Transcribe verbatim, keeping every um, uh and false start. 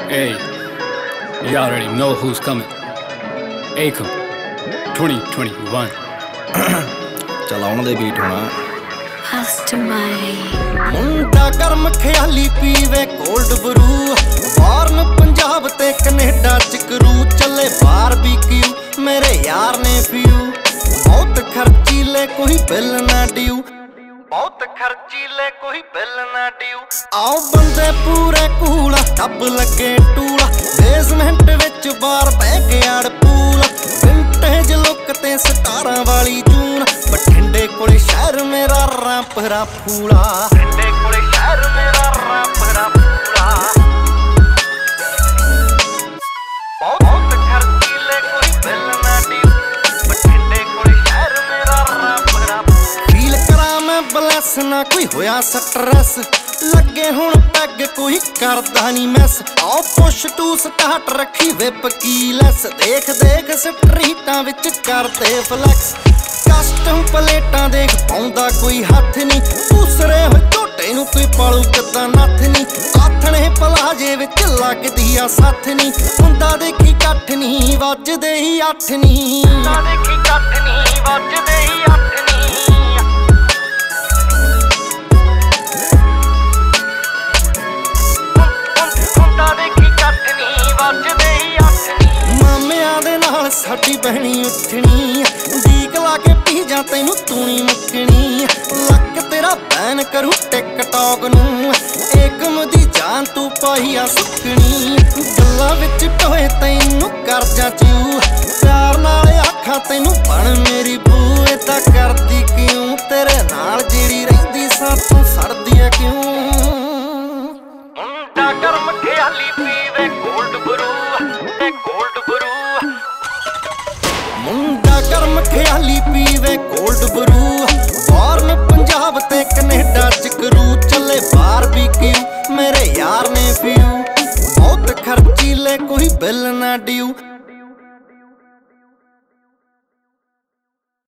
Hey, you already know who's coming. Akon, twenty twenty-one. चल आउण दे beat होना मुंडा गर्म ख्याली पीवे cold brew बारन पंजाब ते कनेडा चिकरू चले बारबीक्यू मेरे यार ने पीयू बहुत खर्चीले कोई बिल ना ड्यू बहुत खर्चीले कोई बिल ना ड्यू आओ बंदे पूरे कूला टब लगे टूला बेसमेंट विच bar backyard pool vintage look ते सतारां वाली जून बठिंडे कोले शहर मेरा रामपुरा फूला बठिंडे कोले शहर मेरा रामपुरा फूला बहुत खर्चीले कोई बिल ना ड्यू बठिंडे कोले शहर मेरा रामपुरा फील करा मैं ब्लैस ना कोई होया स्ट्रेस लगे हुण पैग कोई करदा नी मैस आओ पुश टू स्टार्ट रखी विप की लैस देख देख स्ट्रीटां विच करदे फ्लैक्स कस्टम प्लेटां देख पाउंदा कोई हथ नी दूसरे हो झोटे नूं कोई पालू किदां नथ नी आथणे पलाजे विच लगदी आ सथ नी हुंदा देखी कट्ठ नी वजदे ही अठ नी हुंदा देखी कट्ठ नी वजदे ही अठ नी ਮਾਮਿਆਂ ਦੇ ਨਾਲ ਸਾਡੀ ਬਹਿਣੀ ਉੱਠਣੀ ਦੀਕ ਲਾ ਕੇ ਪੀ ਜਾ ਤੈਨੂੰ ਤੂਣੀ ਮੁੱਕਣੀ ਲੱਕ ਤੇਰਾ ਬੈਨ ਕਰੂ ਟਿਕਟੌਕ ਨੂੰ ਏਕਮ ਦੀ ਜਾਨ ਤੂੰ ਪਾਈ ਆ ਸੁੱਕਣੀ ਗੱਲਾਂ ਵਿੱਚ ਟੋਏ ਤੈਨੂੰ ਕਰਜਾ ਚਿਊ ਪਿਆਰ ਨਾਲ ਆਖਾਂ ਤੈਨੂੰ ਬਣ ਮੇਰੀ ਬੂ ਏਦਾਂ ਕਰਦੀ ਕਿਉਂ ਤੇਰੇ ਨਾਲ ਜਿਹੜੀ ਰਹਿੰਦੀ ਸਾਥੋਂ ਸੜਦੀ ਆ ਕਿਉਂ ਮੁੰਡਾ ਗਰਮ ਖਿਆਲੀ ਪੀਵੇ ਕੋਲਡ ਬਰੂ ਤੇ ਕੋਲਡ ਬਰੂ ਮੁੰਡਾ ਗਰਮ ਖਿਆਲੀ ਪੀਵੇ ਕੋਲਡ ਬਰੂ ਬਾਰਨ ਪੰਜਾਬ ਤੇ ਕੈਨੇਡਾ ਚਕਰੂ ਚੱਲੇ ਬਾਰਬੀਕਿਊ ਮੇਰੇ ਯਾਰ ਨੇ ਪੀਊ ਬਹੁਤ ਖਰਚੀਲੇ ਕੋਈ ਬਿੱਲ ਨਾ ਡਿਊ